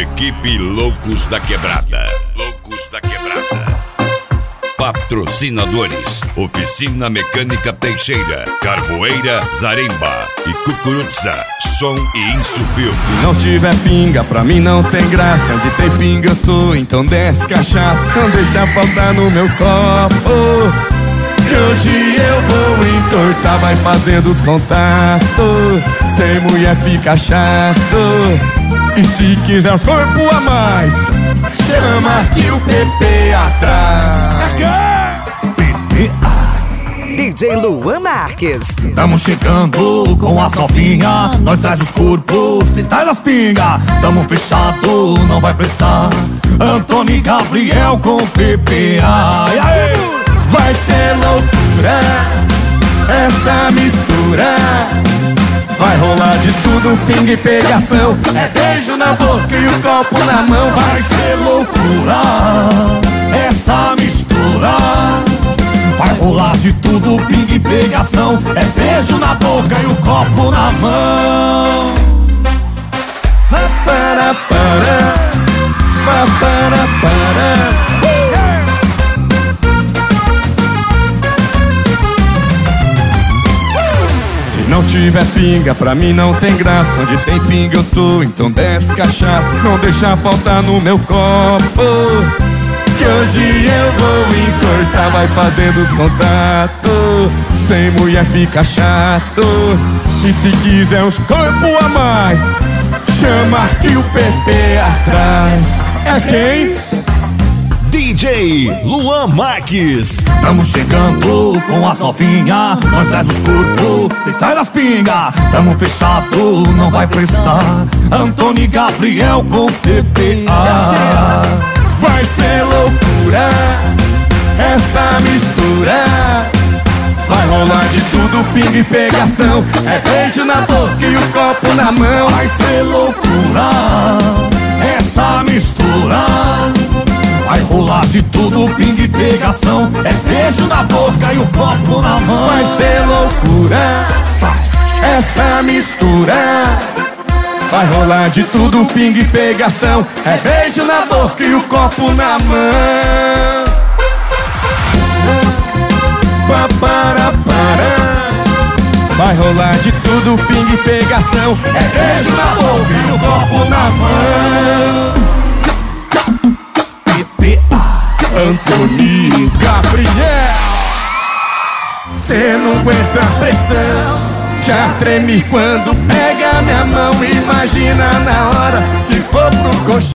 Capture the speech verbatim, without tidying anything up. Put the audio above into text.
Equipe Loucos da Quebrada. Loucos da Quebrada. Patrocinadores: Oficina Mecânica Teixeira, Carvoeira, Zaremba e Cucurutza, som e insufilme. Se não tiver pinga, pra mim não tem graça. Onde tem pinga eu tô, então desce cachaça. Não deixa faltar no meu copo, que hoje eu vou entortar. Vai fazendo os contatos, sem mulher fica chato. E se quiser os corpos a mais, chama que o P P atrás. P P A D J Luan Marques. Tamo chegando com as novinhas, nós traz os corpos, cês traz as pinga. Tamo fechado, não vai prestar. Antônio e Gabriel com P P A. E aí? Vai ser loucura essa mistura. Vai rolar de tudo, pinga e pegação. É beijo na boca e o copo na mão. Vai ser loucura essa mistura. Vai rolar de tudo, pinga e pegação. É beijo na boca e o copo na mão. Pa, para, para, pa, para, para. Se não tiver pinga, pra mim não tem graça. Onde tem pinga eu tô, então desce cachaça. Não deixa faltar no meu copo, que hoje eu vou entortar. Vai fazendo os contatos, sem mulher fica chato. E se quiser uns corpos a mais, chama que o P P atrás. É quem? D J Luan Marques. Tamo chegando com as novinhas, nós traz os corpos, cês traz as pinga. Tamo fechado, não vai prestar. Antônio e Gabriel com P P A. Vai ser loucura essa mistura. Vai rolar de tudo, pinga e pegação. É beijo na boca e o copo na mão. Vai ser loucura essa mistura. Vai rolar de tudo, pinga e pegação. É beijo na boca e o copo na mão. Vai ser loucura essa mistura. Vai rolar de tudo, pinga e pegação. É beijo na boca e o copo na mão. Pa, para, para. Vai rolar de tudo, pinga e pegação. É beijo na boca e o copo na mão. P P A Antônio e Gabriel. Cê não aguenta a pressão, já treme quando pega minha mão. Imagina na hora que for pro colchão.